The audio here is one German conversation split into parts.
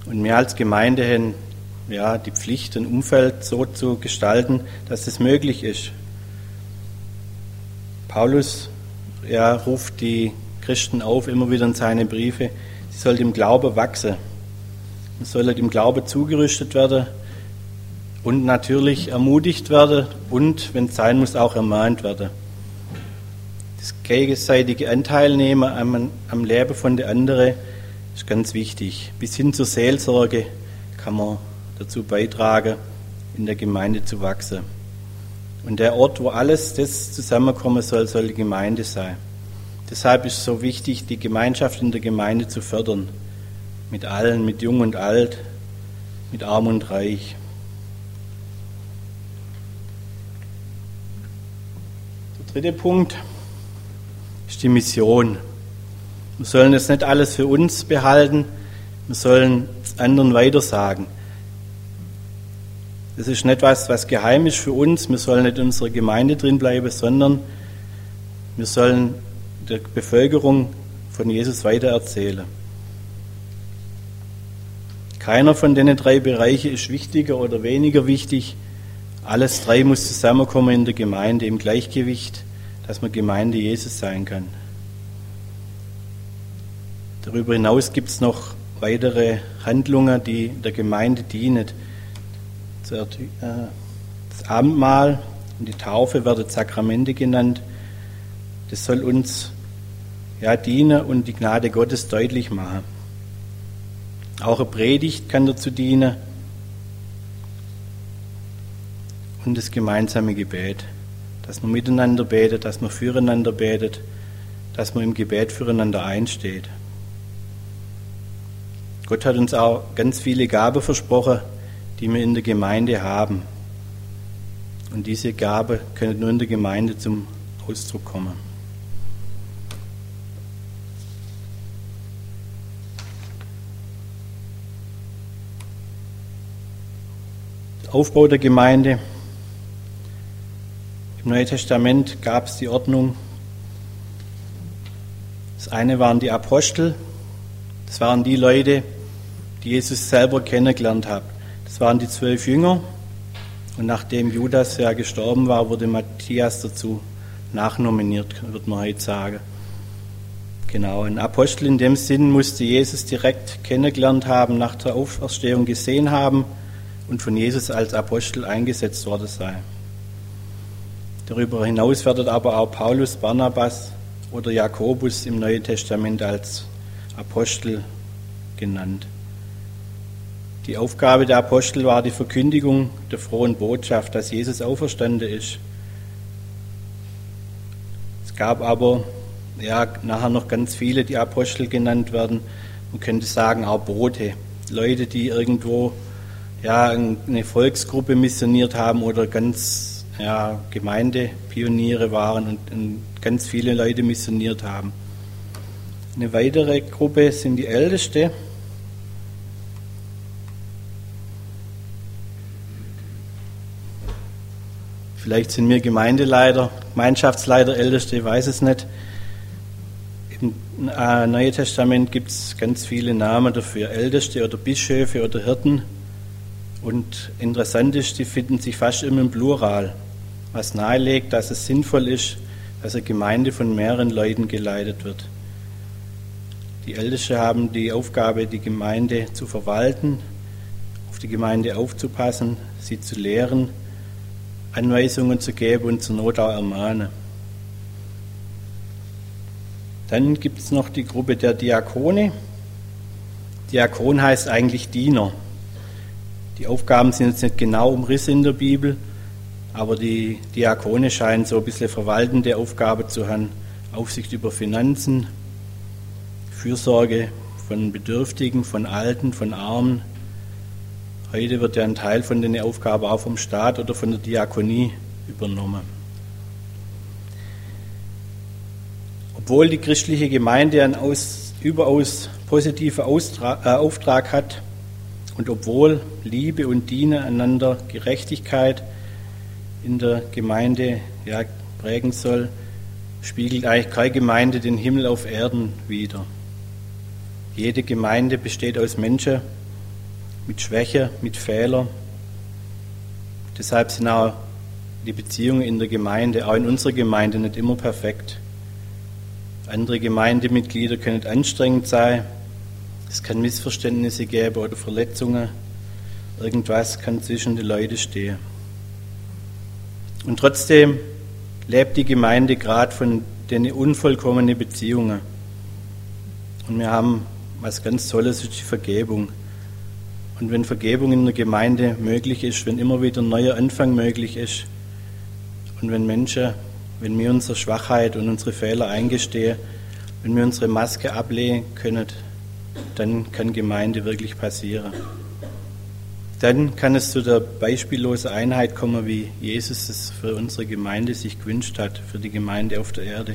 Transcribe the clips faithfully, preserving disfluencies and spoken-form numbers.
Und wir als Gemeinde haben ja, die Pflicht, ein Umfeld so zu gestalten, dass es möglich ist. Paulus ja, ruft die Christen auf, immer wieder in seine Briefe, sie sollten im Glauben wachsen. Man soll im Glauben zugerüstet werden und natürlich ermutigt werden und, wenn es sein muss, auch ermahnt werden. Das gegenseitige Anteilnehmen am, am Leben von der anderen ist ganz wichtig. Bis hin zur Seelsorge kann man dazu beitragen, in der Gemeinde zu wachsen. Und der Ort, wo alles das zusammenkommen soll, soll die Gemeinde sein. Deshalb ist es so wichtig, die Gemeinschaft in der Gemeinde zu fördern. Mit allen, mit Jung und Alt, mit Arm und Reich. Der dritte Punkt ist die Mission. Wir sollen das nicht alles für uns behalten, wir sollen es anderen weitersagen. Das ist nicht was, was geheim ist für uns, wir sollen nicht in unserer Gemeinde drin bleiben, sondern wir sollen der Bevölkerung von Jesus weitererzählen. Keiner von den drei Bereichen ist wichtiger oder weniger wichtig. Alles drei muss zusammenkommen in der Gemeinde im Gleichgewicht, dass man Gemeinde Jesus sein kann. Darüber hinaus gibt es noch weitere Handlungen, die der Gemeinde dienen. Das Abendmahl und die Taufe werden Sakramente genannt. Das soll uns ja dienen und die Gnade Gottes deutlich machen. Auch eine Predigt kann dazu dienen und das gemeinsame Gebet, dass man miteinander betet, dass man füreinander betet, dass man im Gebet füreinander einsteht. Gott hat uns auch ganz viele Gaben versprochen, die wir in der Gemeinde haben. Und diese Gabe können nur in der Gemeinde zum Ausdruck kommen. Der Aufbau der Gemeinde. Im Neuen Testament gab es die Ordnung. Das eine waren die Apostel. Das waren die Leute, die Jesus selber kennengelernt haben. Das waren die zwölf Jünger. Und nachdem Judas ja gestorben war, wurde Matthias dazu nachnominiert, würde man heute sagen. Genau, ein Apostel in dem Sinn musste Jesus direkt kennengelernt haben, nach der Auferstehung gesehen haben und von Jesus als Apostel eingesetzt worden sein. Darüber hinaus werden aber auch Paulus, Barnabas oder Jakobus im Neuen Testament als Apostel genannt. Die Aufgabe der Apostel war die Verkündigung der frohen Botschaft, dass Jesus auferstanden ist. Es gab aber ja, nachher noch ganz viele, die Apostel genannt werden. Man könnte sagen auch Bote, Leute, die irgendwo ja, eine Volksgruppe missioniert haben oder ganz ja, Gemeindepioniere waren und, und ganz viele Leute missioniert haben. Eine weitere Gruppe sind die Ältesten. Vielleicht sind wir Gemeindeleiter, Gemeinschaftsleiter, Älteste, ich weiß es nicht. Im Neuen Testament gibt es ganz viele Namen dafür, Älteste oder Bischöfe oder Hirten. Und interessant ist, die finden sich fast immer im Plural, was nahelegt, dass es sinnvoll ist, dass eine Gemeinde von mehreren Leuten geleitet wird. Die Ältesten haben die Aufgabe, die Gemeinde zu verwalten, auf die Gemeinde aufzupassen, sie zu lehren, Anweisungen zu geben und zur Not auch ermahnen. Dann gibt es noch die Gruppe der Diakone. Diakon heißt eigentlich Diener. Die Aufgaben sind jetzt nicht genau umrissen in der Bibel, aber die Diakone scheinen so ein bisschen verwaltende Aufgabe zu haben. Aufsicht über Finanzen, Fürsorge von Bedürftigen, von Alten, von Armen. Heute wird ja ein Teil von den Aufgaben auch vom Staat oder von der Diakonie übernommen. Obwohl die christliche Gemeinde einen aus, überaus positiven Austra- äh, Auftrag hat und obwohl Liebe und Dienen einander Gerechtigkeit in der Gemeinde ja, prägen soll, spiegelt eigentlich keine Gemeinde den Himmel auf Erden wider. Jede Gemeinde besteht aus Menschen, mit Schwäche, mit Fehlern. Deshalb sind auch die Beziehungen in der Gemeinde, auch in unserer Gemeinde, nicht immer perfekt. Andere Gemeindemitglieder können anstrengend sein, es kann Missverständnisse geben oder Verletzungen. Irgendwas kann zwischen den Leuten stehen. Und trotzdem lebt die Gemeinde gerade von den unvollkommenen Beziehungen. Und wir haben was ganz Tolles, ist die Vergebung. Und wenn Vergebung in der Gemeinde möglich ist, wenn immer wieder ein neuer Anfang möglich ist und wenn Menschen, wenn wir unsere Schwachheit und unsere Fehler eingestehen, wenn wir unsere Maske ablegen können, dann kann Gemeinde wirklich passieren. Dann kann es zu der beispiellosen Einheit kommen, wie Jesus es für unsere Gemeinde sich gewünscht hat, für die Gemeinde auf der Erde.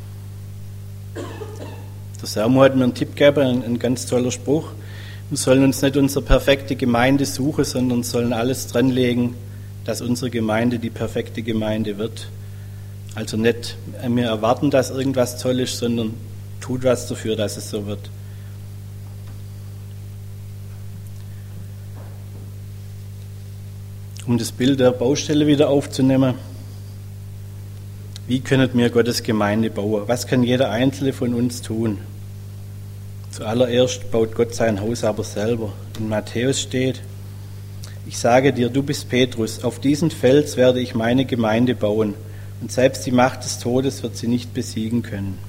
Der Samuel hat mir einen Tipp gegeben, ein, ein ganz toller Spruch. Wir sollen uns nicht unsere perfekte Gemeinde suchen, sondern sollen alles dranlegen, dass unsere Gemeinde die perfekte Gemeinde wird. Also nicht wir erwarten, dass irgendwas toll ist, sondern tut was dafür, dass es so wird. Um das Bild der Baustelle wieder aufzunehmen, wie können wir Gottes Gemeinde bauen? Was kann jeder Einzelne von uns tun? Zuallererst baut Gott sein Haus aber selber. In Matthäus steht: Ich sage dir, du bist Petrus, auf diesen Fels werde ich meine Gemeinde bauen, und selbst die Macht des Todes wird sie nicht besiegen können.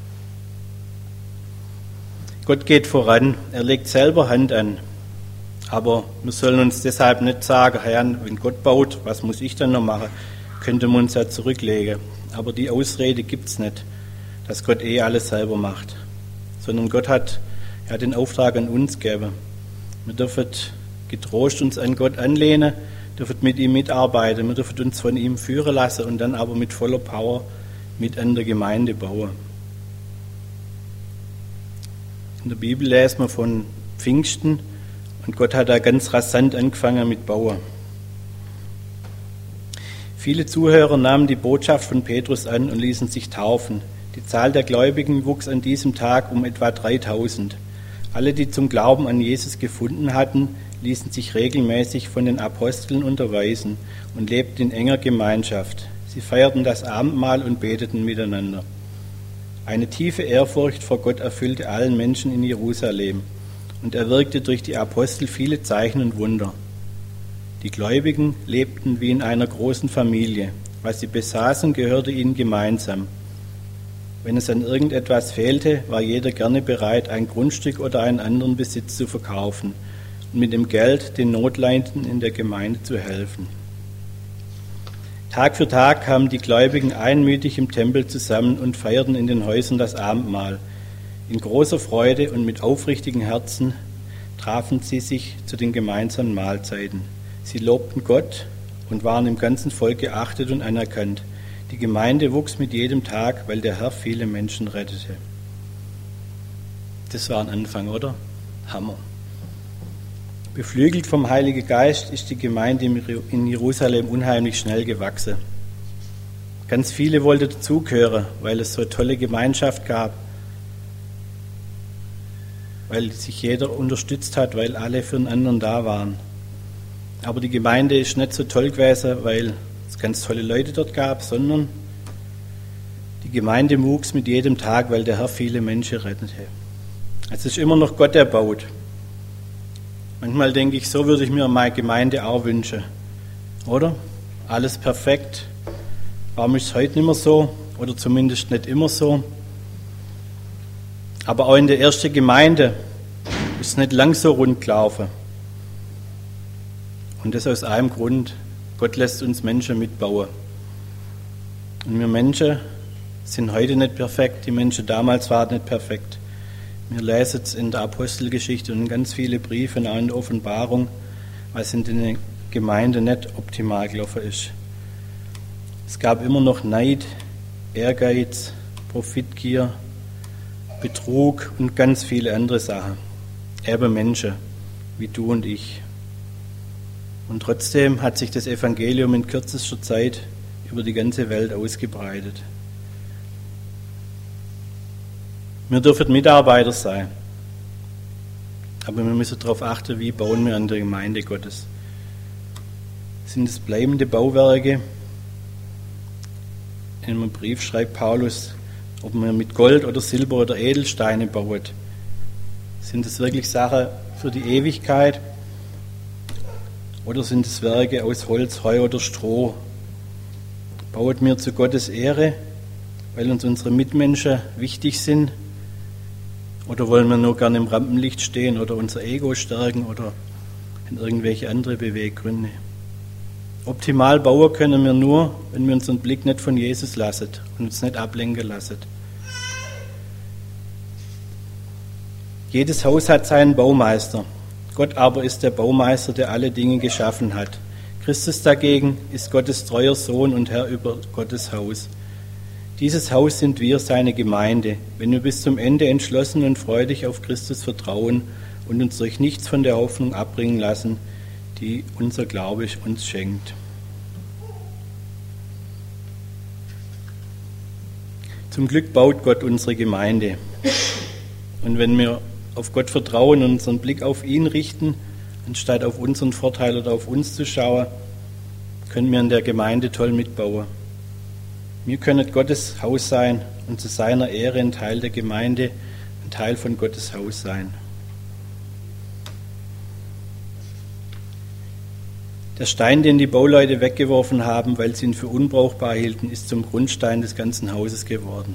Gott geht voran, er legt selber Hand an. Aber wir sollen uns deshalb nicht sagen, Herr, wenn Gott baut, was muss ich dann noch machen? Könnte man uns ja zurücklegen. Aber die Ausrede gibt es nicht, dass Gott eh alles selber macht. Sondern Gott hat ja den Auftrag an uns gegeben. Wir dürfen getrost uns an Gott anlehnen, dürfen mit ihm mitarbeiten, wir dürfen uns von ihm führen lassen und dann aber mit voller Power mit an der Gemeinde bauen. In der Bibel lesen wir von Pfingsten, und Gott hat da ganz rasant angefangen mit Bauen. Viele Zuhörer nahmen die Botschaft von Petrus an und ließen sich taufen. Die Zahl der Gläubigen wuchs an diesem Tag um etwa dreitausend. Alle, die zum Glauben an Jesus gefunden hatten, ließen sich regelmäßig von den Aposteln unterweisen und lebten in enger Gemeinschaft. Sie feierten das Abendmahl und beteten miteinander. Eine tiefe Ehrfurcht vor Gott erfüllte allen Menschen in Jerusalem. Und er wirkte durch die Apostel viele Zeichen und Wunder. Die Gläubigen lebten wie in einer großen Familie. Was sie besaßen, gehörte ihnen gemeinsam. Wenn es an irgendetwas fehlte, war jeder gerne bereit, ein Grundstück oder einen anderen Besitz zu verkaufen und mit dem Geld den Notleidenden in der Gemeinde zu helfen. Tag für Tag kamen die Gläubigen einmütig im Tempel zusammen und feierten in den Häusern das Abendmahl. In großer Freude und mit aufrichtigen Herzen trafen sie sich zu den gemeinsamen Mahlzeiten. Sie lobten Gott und waren im ganzen Volk geachtet und anerkannt. Die Gemeinde wuchs mit jedem Tag, weil der Herr viele Menschen rettete. Das war ein Anfang, oder? Hammer. Beflügelt vom Heiligen Geist ist die Gemeinde in Jerusalem unheimlich schnell gewachsen. Ganz viele wollten dazugehören, weil es so eine tolle Gemeinschaft gab, weil sich jeder unterstützt hat, weil alle für den anderen da waren. Aber die Gemeinde ist nicht so toll gewesen, weil es ganz tolle Leute dort gab, sondern die Gemeinde wuchs mit jedem Tag, weil der Herr viele Menschen rettete. Es ist immer noch Gott, der baut. Manchmal denke ich, so würde ich mir meine Gemeinde auch wünschen. Oder? Alles perfekt. Warum ist es heute nicht mehr so? Oder zumindest nicht immer so? Aber auch in der ersten Gemeinde ist es nicht lang so rund gelaufen. Und das aus einem Grund: Gott lässt uns Menschen mitbauen. Und wir Menschen sind heute nicht perfekt, die Menschen damals waren nicht perfekt. Wir lesen es in der Apostelgeschichte und in ganz viele Briefe, auch in der Offenbarung, was in den Gemeinden nicht optimal gelaufen ist. Es gab immer noch Neid, Ehrgeiz, Profitgier, Betrug und ganz viele andere Sachen. Eben Menschen, wie du und ich. Und trotzdem hat sich das Evangelium in kürzester Zeit über die ganze Welt ausgebreitet. Wir dürfen Mitarbeiter sein. Aber wir müssen darauf achten, wie bauen wir an der Gemeinde Gottes. Sind es bleibende Bauwerke? In einem Brief schreibt Paulus, ob man mit Gold oder Silber oder Edelsteine baut. Sind es wirklich Sachen für die Ewigkeit? Oder sind es Werke aus Holz, Heu oder Stroh? Bauen wir zu Gottes Ehre, weil uns unsere Mitmenschen wichtig sind? Oder wollen wir nur gerne im Rampenlicht stehen oder unser Ego stärken oder in irgendwelche andere Beweggründe? Optimal bauen können wir nur, wenn wir unseren Blick nicht von Jesus lassen und uns nicht ablenken lassen. Jedes Haus hat seinen Baumeister. Gott aber ist der Baumeister, der alle Dinge geschaffen hat. Christus dagegen ist Gottes treuer Sohn und Herr über Gottes Haus. Dieses Haus sind wir, seine Gemeinde, wenn wir bis zum Ende entschlossen und freudig auf Christus vertrauen und uns durch nichts von der Hoffnung abbringen lassen, die unser Glaube uns schenkt. Zum Glück baut Gott unsere Gemeinde. Und wenn wir auf Gott vertrauen und unseren Blick auf ihn richten, anstatt auf unseren Vorteil oder auf uns zu schauen, können wir in der Gemeinde toll mitbauen. Wir können Gottes Haus sein und zu seiner Ehre ein Teil der Gemeinde, ein Teil von Gottes Haus sein. Der Stein, den die Bauleute weggeworfen haben, weil sie ihn für unbrauchbar hielten, ist zum Grundstein des ganzen Hauses geworden.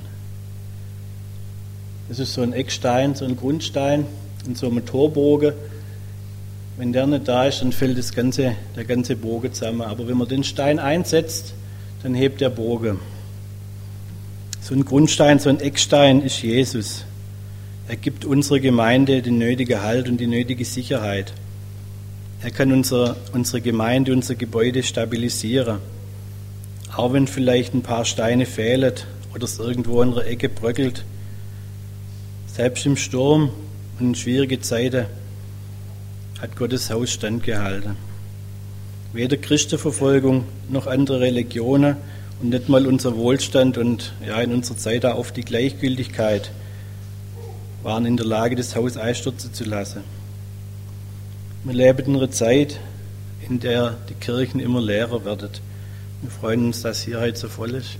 Das ist so ein Eckstein, so ein Grundstein und so ein Torbogen. Wenn der nicht da ist, dann fällt das ganze, der ganze Bogen zusammen. Aber wenn man den Stein einsetzt, dann hebt der Bogen. So ein Grundstein, so ein Eckstein ist Jesus. Er gibt unserer Gemeinde den nötigen Halt und die nötige Sicherheit. Er kann unser, unsere Gemeinde, unser Gebäude stabilisieren. Auch wenn vielleicht ein paar Steine fehlen oder es irgendwo in der Ecke bröckelt. Selbst im Sturm und in schwierigen Zeiten hat Gottes Haus standgehalten. Weder Christenverfolgung noch andere Religionen und nicht mal unser Wohlstand und ja, in unserer Zeit auch oft die Gleichgültigkeit waren in der Lage, das Haus einstürzen zu lassen. Wir leben in einer Zeit, in der die Kirchen immer leerer werden. Wir freuen uns, dass hier heute so voll ist.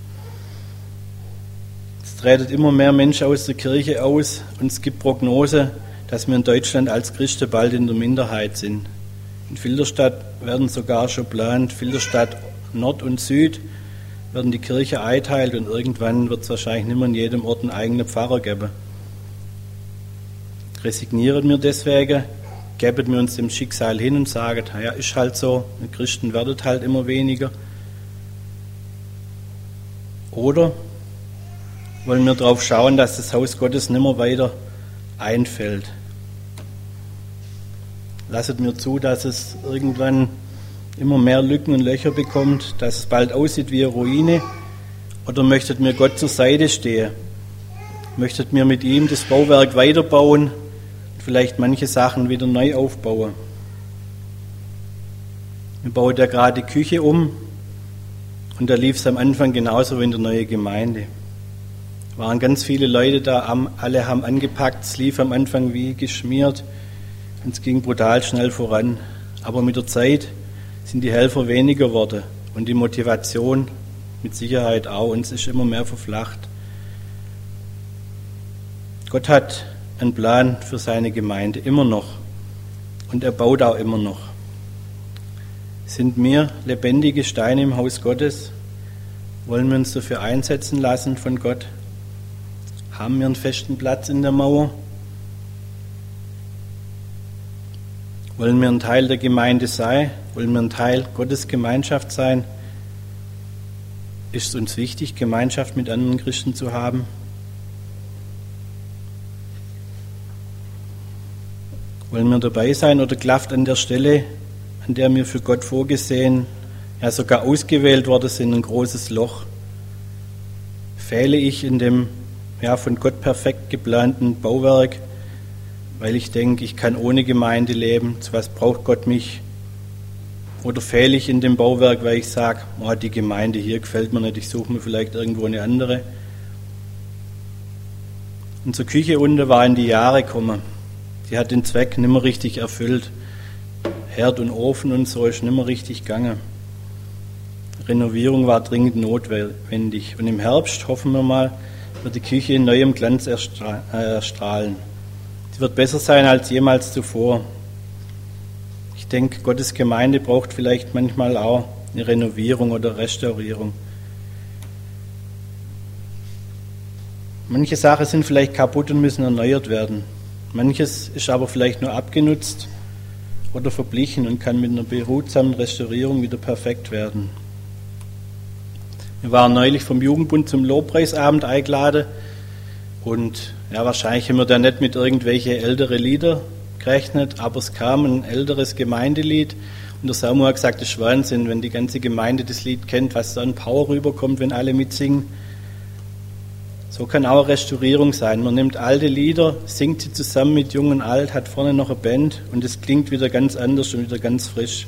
Es treten immer mehr Menschen aus der Kirche aus und es gibt Prognosen, dass wir in Deutschland als Christen bald in der Minderheit sind. In Filderstadt werden sogar schon geplant, Filderstadt Nord und Süd werden die Kirche einteilt und irgendwann wird es wahrscheinlich nicht mehr in jedem Ort einen eigenen Pfarrer geben. Resignieren wir deswegen, geben wir uns dem Schicksal hin und sagen, ja, ist halt so, die Christen werden halt immer weniger. Oder wollen wir darauf schauen, dass das Haus Gottes nicht mehr weiter einfällt? Lasset mir zu, dass es irgendwann immer mehr Lücken und Löcher bekommt, dass es bald aussieht wie eine Ruine? Oder möchtet mir Gott zur Seite stehen? Möchtet mir mit ihm das Bauwerk weiterbauen und vielleicht manche Sachen wieder neu aufbauen? Wir bauen ja gerade die Küche um und da lief es am Anfang genauso wie in der neuen Gemeinde. Waren ganz viele Leute da, alle haben angepackt, es lief am Anfang wie geschmiert und es ging brutal schnell voran. Aber mit der Zeit sind die Helfer weniger geworden und die Motivation mit Sicherheit auch, und es ist immer mehr verflacht. Gott hat einen Plan für seine Gemeinde, immer noch, und er baut auch immer noch. Sind wir lebendige Steine im Haus Gottes? Wollen wir uns dafür einsetzen lassen von Gott? Haben wir einen festen Platz in der Mauer? Wollen wir ein Teil der Gemeinde sein? Wollen wir ein Teil Gottes Gemeinschaft sein? Ist es uns wichtig, Gemeinschaft mit anderen Christen zu haben? Wollen wir dabei sein oder klafft an der Stelle, an der wir für Gott vorgesehen, ja sogar ausgewählt worden sind, ein großes Loch? Fehle ich in dem ja, von Gott perfekt geplanten Bauwerk, weil ich denke, ich kann ohne Gemeinde leben, zu was braucht Gott mich? Oder fehle ich in dem Bauwerk, weil ich sage, oh, die Gemeinde hier gefällt mir nicht, ich suche mir vielleicht irgendwo eine andere. Unsere Küche unten war in die Jahre gekommen. Die hat den Zweck nicht mehr richtig erfüllt. Herd und Ofen und so ist nicht mehr richtig gegangen. Renovierung war dringend notwendig. Und im Herbst, hoffen wir mal, wird die Küche in neuem Glanz erstrahlen. Sie wird besser sein als jemals zuvor. Ich denke, Gottes Gemeinde braucht vielleicht manchmal auch eine Renovierung oder Restaurierung. Manche Sachen sind vielleicht kaputt und müssen erneuert werden. Manches ist aber vielleicht nur abgenutzt oder verblichen und kann mit einer behutsamen Restaurierung wieder perfekt werden. Wir waren neulich vom Jugendbund zum Lobpreisabend eingeladen und ja, wahrscheinlich haben wir da nicht mit irgendwelchen älteren Lieder gerechnet, aber es kam ein älteres Gemeindelied und der Samuel hat gesagt, das ist Wahnsinn, wenn die ganze Gemeinde das Lied kennt, was da an Power rüberkommt, wenn alle mitsingen. So kann auch Restaurierung sein. Man nimmt alte Lieder, singt sie zusammen mit Jung und Alt, hat vorne noch eine Band und es klingt wieder ganz anders und wieder ganz frisch.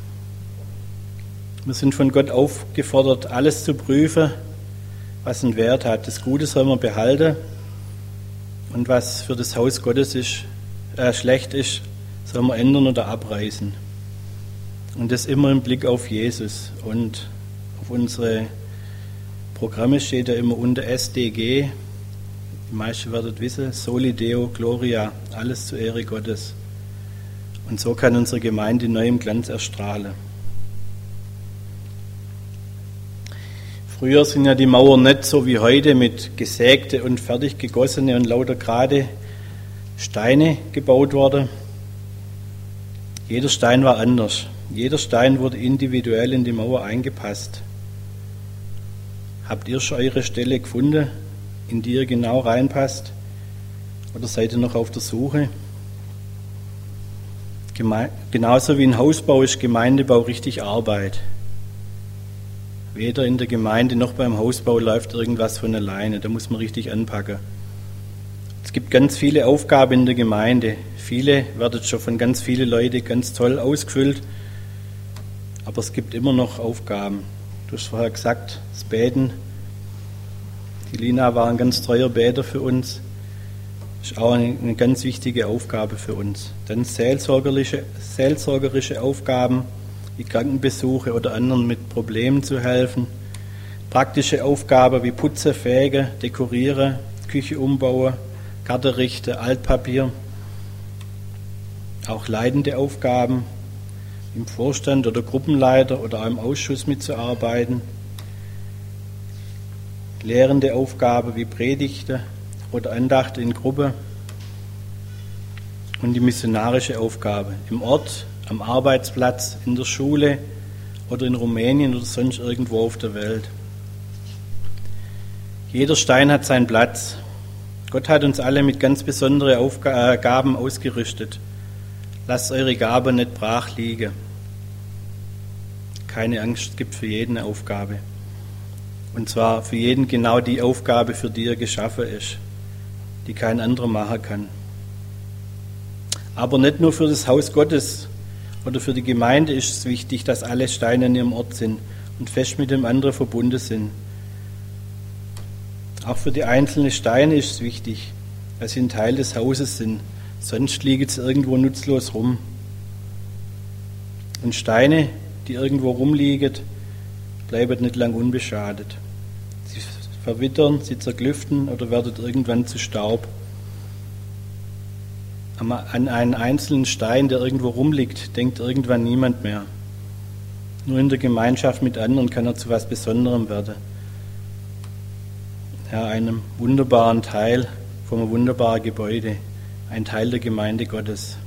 Wir sind von Gott aufgefordert, alles zu prüfen, was einen Wert hat. Das Gute soll man behalten und was für das Haus Gottes ist, äh, schlecht ist, soll man ändern oder abreißen. Und das immer im Blick auf Jesus. Und auf unsere Programme steht ja immer unter S D G. Die meisten werden wissen, Soli Deo Gloria, alles zur Ehre Gottes. Und so kann unsere Gemeinde in neuem Glanz erstrahlen. Früher sind ja die Mauern nicht so wie heute mit gesägte und fertig gegossene und lauter gerade Steine gebaut worden. Jeder Stein war anders. Jeder Stein wurde individuell in die Mauer eingepasst. Habt ihr schon eure Stelle gefunden, in die ihr genau reinpasst? Oder seid ihr noch auf der Suche? Geme- Genauso wie ein Hausbau ist Gemeindebau richtig Arbeit. Weder in der Gemeinde noch beim Hausbau läuft irgendwas von alleine. Da muss man richtig anpacken. Es gibt ganz viele Aufgaben in der Gemeinde. Viele werden schon von ganz vielen Leuten ganz toll ausgefüllt. Aber es gibt immer noch Aufgaben. Du hast vorher gesagt, das Beten. Die Lina war ein ganz treuer Beter für uns. Das ist auch eine, eine ganz wichtige Aufgabe für uns. Dann seelsorgerische, seelsorgerische Aufgaben, wie Krankenbesuche oder anderen mit Problemen zu helfen. Praktische Aufgaben wie Putzen, Fegen, Dekorieren, Küche umbauen, Garten richten, Altpapier. Auch leitende Aufgaben, im Vorstand oder Gruppenleiter oder auch im Ausschuss mitzuarbeiten. Lehrende Aufgaben wie Predigten oder Andachten in Gruppe. Und die missionarische Aufgabe im Ort, am Arbeitsplatz, in der Schule oder in Rumänien oder sonst irgendwo auf der Welt. Jeder Stein hat seinen Platz. Gott hat uns alle mit ganz besonderen Aufgaben ausgerüstet. Lasst eure Gabe nicht brach liegen. Keine Angst, es gibt für jeden eine Aufgabe. Und zwar für jeden genau die Aufgabe, für die er geschaffen ist, die kein anderer machen kann. Aber nicht nur für das Haus Gottes oder für die Gemeinde ist es wichtig, dass alle Steine in ihrem Ort sind und fest mit dem anderen verbunden sind. Auch für die einzelnen Steine ist es wichtig, dass sie ein Teil des Hauses sind, sonst liegen sie irgendwo nutzlos rum. Und Steine, die irgendwo rumliegen, bleiben nicht lang unbeschadet. Sie verwittern, sie zerklüften oder werden irgendwann zu Staub. An einen einzelnen Stein, der irgendwo rumliegt, denkt irgendwann niemand mehr. Nur in der Gemeinschaft mit anderen kann er zu etwas Besonderem werden. Ja, einem wunderbaren Teil vom wunderbaren Gebäude, ein Teil der Gemeinde Gottes.